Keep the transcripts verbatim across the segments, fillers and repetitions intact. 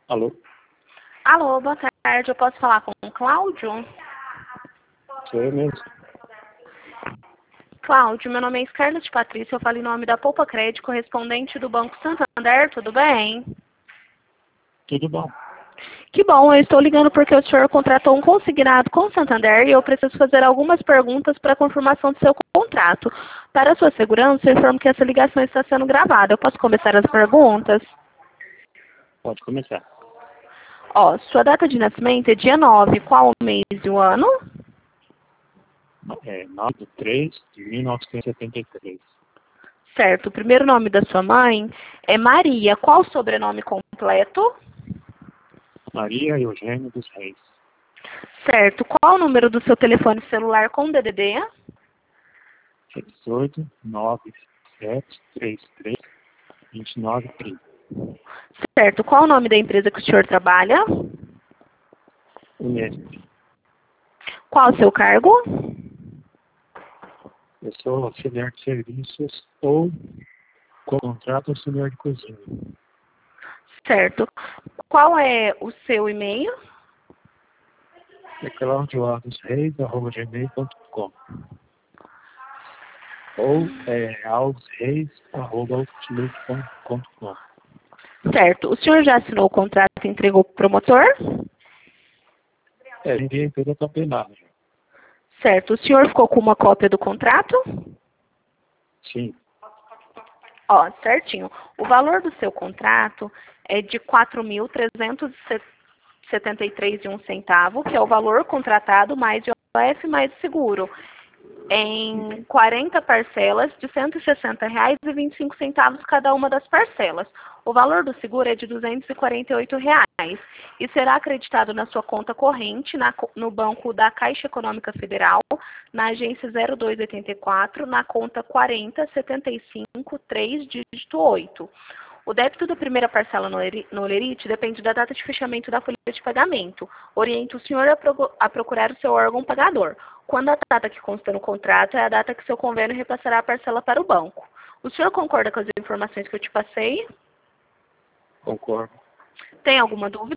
Alô? Alô, boa tarde. Eu posso falar com o Cláudio? Sou eu mesmo. Cláudio, meu nome é Scarlett Patrícia. Eu falo em nome da Poupa Crédito, correspondente do Banco Santander. Tudo bem? Tudo bom? Que bom, eu estou ligando porque o senhor contratou um consignado com o Santander e eu preciso fazer algumas perguntas para confirmação do seu contrato. Para a sua segurança, eu informo que essa ligação está sendo gravada. Eu posso começar as perguntas? Pode começar. Ó, sua data de nascimento é dia nove. Qual o mês e o ano? É nove de três de mil novecentos e setenta e três. Certo. O primeiro nome da sua mãe é Maria. Qual o sobrenome completo? Maria Eugênio dos Reis. Certo. Qual o número do seu telefone celular com D D D? dezoito, nove, sete, três três, vinte e nove, trinta. Certo. Qual o nome da empresa que o senhor trabalha? Unesp. Qual o seu cargo? Eu sou auxiliar de serviços ou contrato auxiliar de cozinha. Certo. Qual é o seu e-mail? É claudio alves reis arroba gmail ponto com ou é alvesreis arroba outlook ponto com. Certo. O senhor já assinou o contrato e entregou para o promotor? É, enviei toda a papelada. Certo. O senhor ficou com uma cópia do contrato? Sim. Ó, certinho. O valor do seu contrato é de quatro mil trezentos e setenta e três reais e um centavo, que é o valor contratado mais I O F mais seguro, em quarenta parcelas de cento e sessenta reais e vinte e cinco centavos cada uma das parcelas. O valor do seguro é de duzentos e quarenta e oito reais e será acreditado na sua conta corrente na, no banco da Caixa Econômica Federal, na agência zero dois oitenta e quatro, na conta quarenta setenta e cinco três, dígito oito. O débito da primeira parcela no Olerite depende da data de fechamento da folha de pagamento. Oriento o senhor a, pro, a procurar o seu órgão pagador. Quando a data que consta no contrato é a data que seu convênio repassará a parcela para o banco. O senhor concorda com as informações que eu te passei? Concordo. Tem alguma dúvida?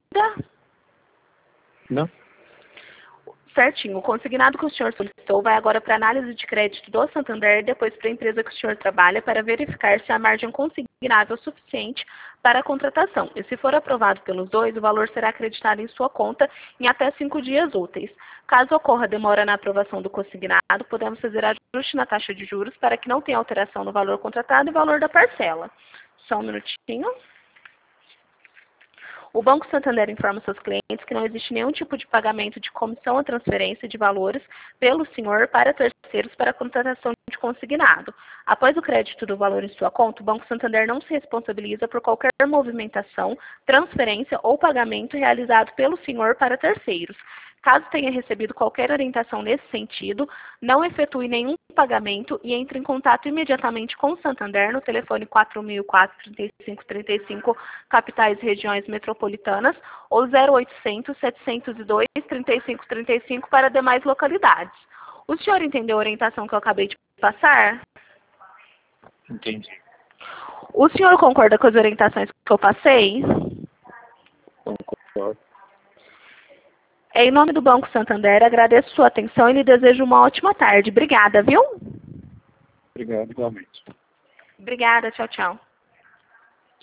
Não? Certinho. O consignado que o senhor solicitou vai agora para a análise de crédito do Santander e depois para a empresa que o senhor trabalha para verificar se a margem consignável é suficiente para a contratação. E se for aprovado pelos dois, o valor será acreditado em sua conta em até cinco dias úteis. Caso ocorra demora na aprovação do consignado, podemos fazer ajuste na taxa de juros para que não tenha alteração no valor contratado e valor da parcela. Só um minutinho. O Banco Santander informa seus clientes que não existe nenhum tipo de pagamento de comissão ou transferência de valores pelo senhor para terceiros para a contratação de consignado. Após o crédito do valor em sua conta, o Banco Santander não se responsabiliza por qualquer movimentação, transferência ou pagamento realizado pelo senhor para terceiros. Caso tenha recebido qualquer orientação nesse sentido, não efetue nenhum pagamento e entre em contato imediatamente com o Santander no telefone quatro mil e quatro, trinta e cinco, trinta e cinco, capitais e regiões metropolitanas, ou zero oitocentos, setecentos e dois, trinta e cinco, trinta e cinco para demais localidades. O senhor entendeu a orientação que eu acabei de passar? Entendi. O senhor concorda com as orientações que eu passei? Concordo. Em nome do Banco Santander, agradeço sua atenção e lhe desejo uma ótima tarde. Obrigada, viu? Obrigado, igualmente. Obrigada, tchau, tchau.